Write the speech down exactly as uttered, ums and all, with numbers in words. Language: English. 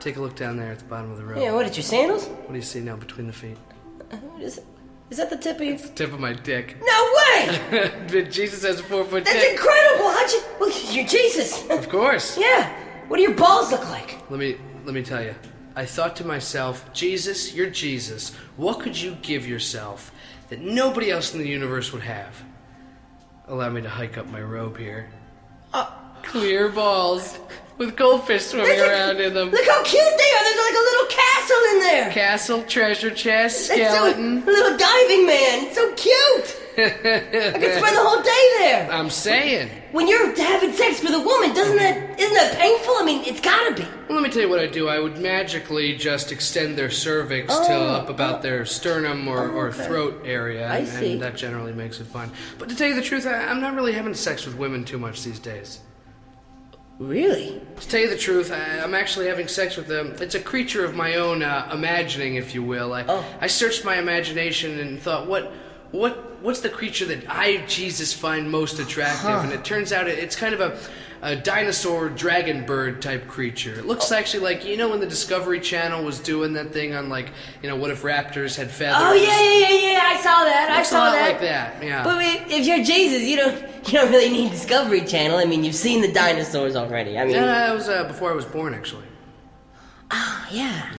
Take a look down there at the bottom of the road. Yeah, what, it's your sandals? What do you see now between the feet? Uh, is, is that the tip of your... It's the tip of my dick. No way! Jesus has a four-foot dick. That's incredible! How'd you... Well, you're Jesus. Of course. Yeah. What do your balls look like? Let me, let me tell you. I thought to myself, Jesus, you're Jesus. What could you give yourself that nobody else in the universe would have? Allow me to hike up my robe here. Uh, Clear balls with goldfish swimming a- around in them. Look how cute they are! There's like a little castle in there! Castle, treasure chest, That's skeleton. So, a little diving man. It's so cute! I could spend the whole day there. I'm saying. When you're having sex with a woman, doesn't that... Isn't that painful? I mean, it's gotta be. Well, let me tell you what I do. I would magically just extend their cervix Oh, till up about oh. their sternum or, Oh, or okay. throat area. I and, see. and that generally makes it fun. But to tell you the truth, I, I'm not really having sex with women too much these days. Really? To tell you the truth, I, I'm actually having sex with them. It's a creature of my own uh, imagining, if you will. I, Oh. I searched my imagination and thought, what, what, what's the creature that I, Jesus, find most attractive? Huh. And it turns out it, it's kind of a, a dinosaur dragon bird type creature. It looks actually like, you know, when the Discovery Channel was doing that thing on, like, you know, what if raptors had feathers? Oh, yeah, yeah, yeah, yeah. I saw that. I Looks saw a lot that. like that. Yeah. But if if you're Jesus, you don't you don't really need Discovery Channel. I mean, you've seen the dinosaurs already. I mean, yeah, that was uh, before I was born, actually. oh, yeah.